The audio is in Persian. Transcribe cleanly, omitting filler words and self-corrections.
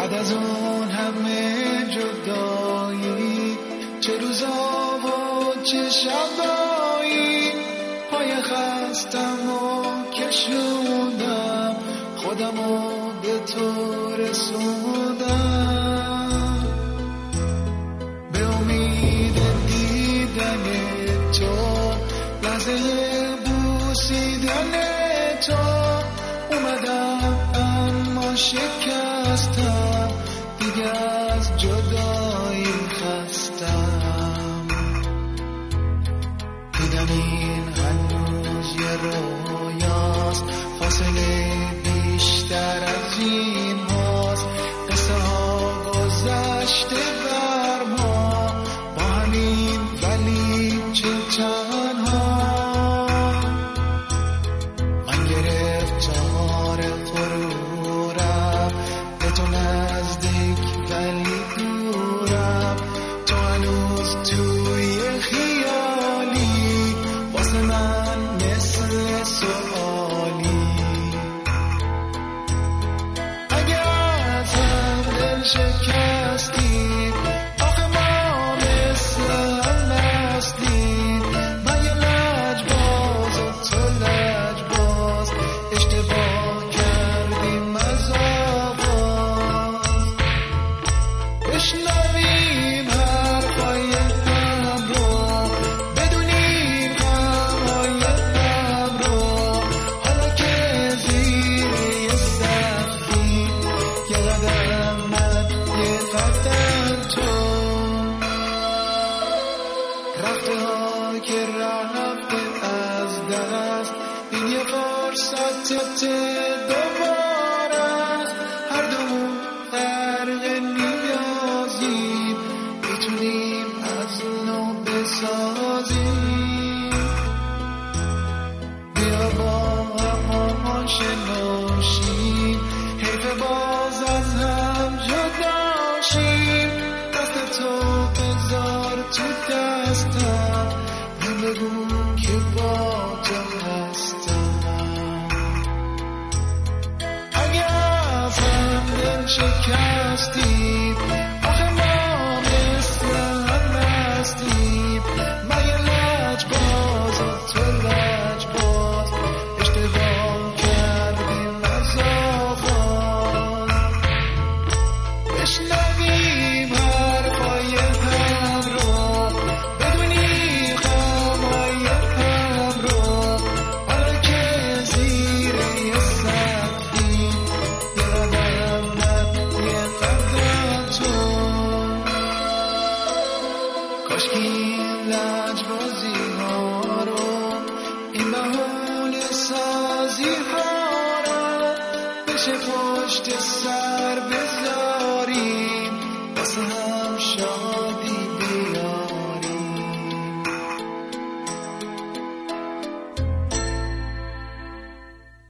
بعد از اون همه جدایی، چه روزا و چه شبایی، پای خستم و کشوندم، خودمو به تو رسوندم. به امید دیدن تو، لحظه بوسیدن تو، اومدم اما شکستم، دیگه از جدایی خستم. دیدم این هنوز یه رویاست، فاصله بیشتر از این هاست، قصه ها گذشته بر ما با همین، ولی چه تنها. من گرفتار غرورم، به تو نزدیک ولی دورم، تو هنوز توی خیالی، واسه من مثل سوالی. اگه از هم دل شکستیم، آخه ما مثل هم نستیم. من یه لجباز و تو لجباز، اشتباه کردیم از آغاز. بشنویم حرفای هم رو، بدونیم غمهای هم رو، حالا که زیر یه سقفیم، یه قدم من یه قدم تو. رفته ها که رفته از دست، این یه فرصت دوباره است. هر دومون غرق نیازیم، میتونیم از نو بسازیم. بیا با هم آشنا شیم، حیف باز از هم جدا شیم. دست تو بذار تو دستم، من بگو که با تو هستم. اگه از هم دل شکستیم، آخه ما مثل هم نستیم. من یه لجباز و تو لجباز، اشتباه کردیم از آغاز. بشنویم حرفای هم رو، بدونیم غمهای هم رو، حالا که زیر یه سقفیم، یه قدم من یه قدم تو. کاشکی این لجبازی ها رو، این بهونه سازی ها رو، بشه پشت سر